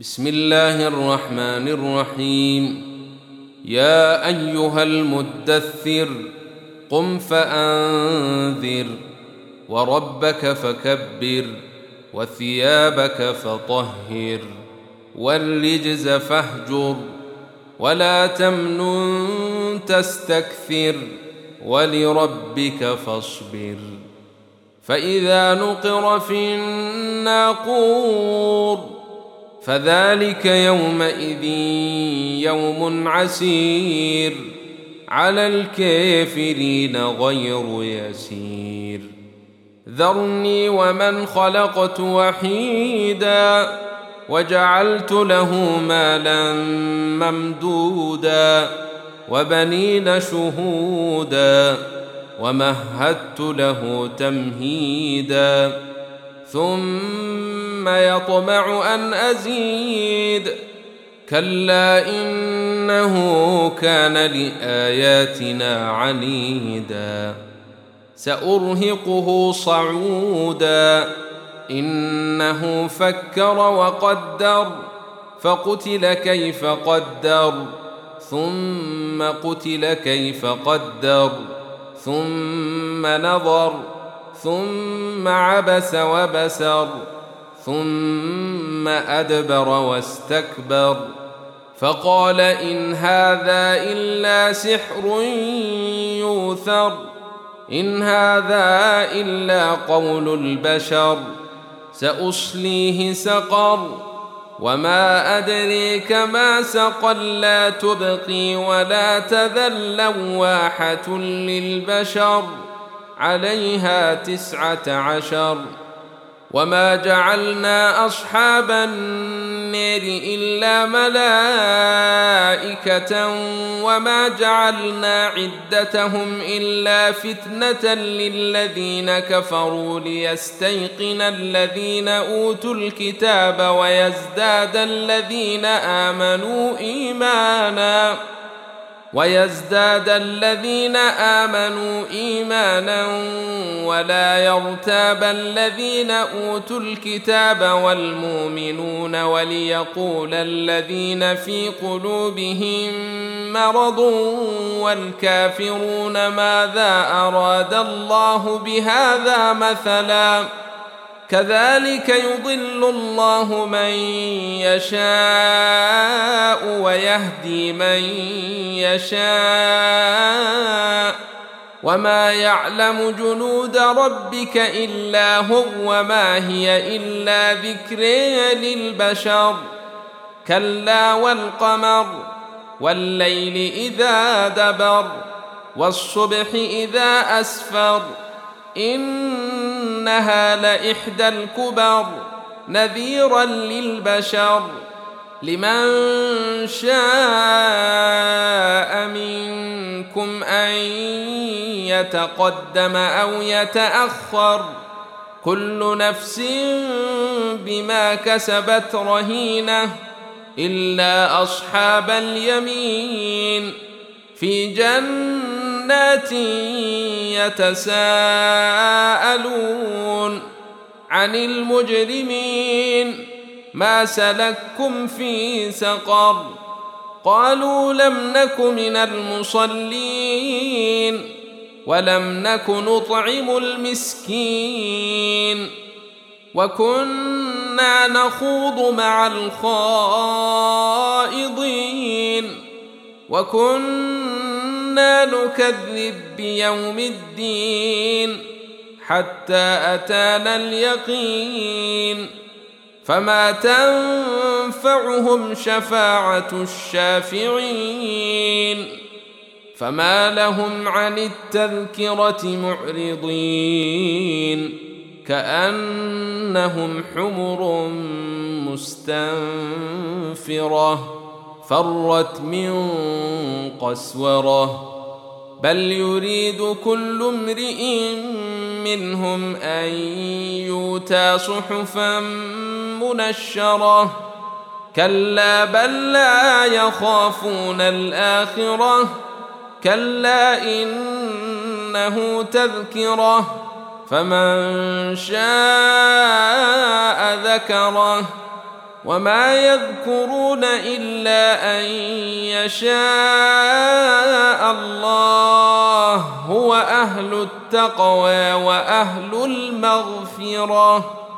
بسم الله الرحمن الرحيم. يا أيها المدثر قم فأنذر وربك فكبر وثيابك فطهر والرجز فاهجر ولا تمنن تستكثر ولربك فاصبر. فإذا نقر في الناقور فذلك يومئذ يوم عسير على الكافرين غير يسير. ذرني ومن خلقت وحيدا وجعلت له مالا ممدودا وبنين شهودا ومهدت له تمهيدا ثم يطمع أن أزيد كلا إنه كان لآياتنا عنيدا سأرهقه صعودا إنه فكر وقدر فقتل كيف قدر ثم قتل كيف قدر ثم نظر ثم عبس وبسر ثم أدبر واستكبر فقال إن هذا إلا سحر يؤثر إن هذا إلا قول البشر سأصليه سقر وما أدريك ما سقر لا تبقي ولا تذر لواحة للبشر عليها 19 وما جعلنا أصحاب النار إلا ملائكة وما جعلنا عدتهم إلا فتنة للذين كفروا ليستيقن الذين أوتوا الكتاب ويزداد الذين آمنوا إيمانا ولا يرتاب الذين أوتوا الكتاب والمؤمنون وليقول الذين في قلوبهم مرض والكافرون ماذا أراد الله بهذا مثلا كذلك يضل الله من يشاء ويهدي من يشاء وما يعلم جنود ربك إلا هو وما هي إلا ذكر للبشر. كلا والقمر والليل إذا دبر والصبح إذا أسفر إنها لإحدى الكبر نذيرا للبشر لمن شاء منكم أن يتقدم أو يتأخر كل نفس بما كسبت رهينة إلا أصحاب اليمين في جنات يتساءلون عن المجرمين ما سلككم في سقر قالوا لم نك من المصلين ولم نك نطعم المسكين وكنا نخوض مع الخائضين وكنا نكذب بيوم الدين حتى أتانا اليقين فما تنفعهم شفاعة الشافعين فما لهم عن التذكرة معرضين كأنهم حمر مستنفرة فرت من قسورة بل يريد كل امرئ منهم أن يؤتى صحفا منشرة كلا بل لا يخافون الآخرة كلا إنه تذكرة فمن شاء ذكره وما يذكرون إلا أن يشاء الله هو أهل التقوى وأهل المغفرة.